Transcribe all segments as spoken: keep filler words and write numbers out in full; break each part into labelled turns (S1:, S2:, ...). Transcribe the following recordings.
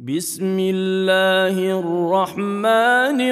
S1: بسم الله الرحمن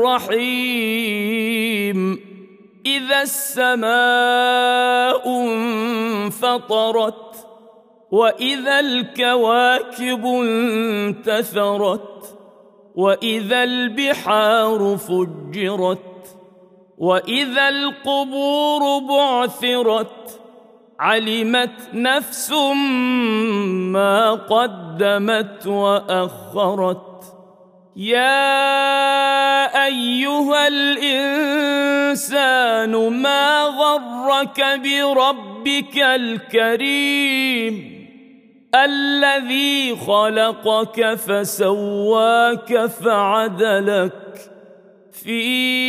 S1: الرحيم إذا السماء انفطرت وإذا الكواكب انتثرت وإذا البحار فجرت وإذا القبور بعثرت علمت نفس ما قدمت وأخرت يا أيها الإنسان ما غرك بربك الكريم الذي خلقك فسواك فعدلك في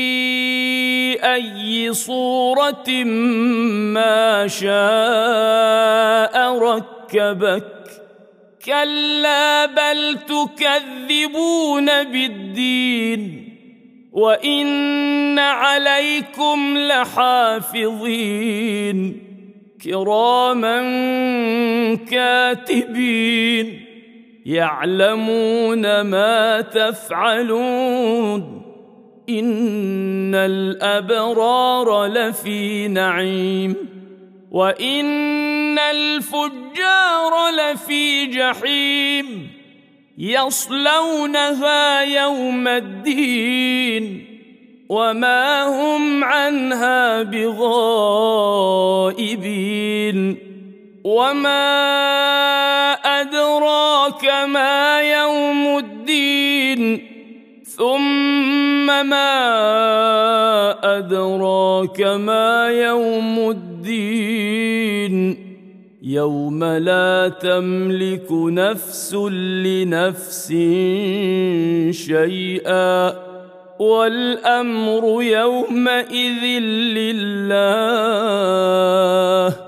S1: أي صورة ما شاء ركبك كلا بل تكذبون بالدين وإن عليكم لحافظين كراما كاتبين يعلمون ما تفعلون إن الأبرار لفي نعيم وإن الفجار لفي جحيم يصلونها يوم الدين وما هم عنها بغائبين وما أدراك ما يوم الدين ثم ما أدراك ما يوم الدين يوم لا تملك نفس لنفس شيئا والأمر يومئذ لله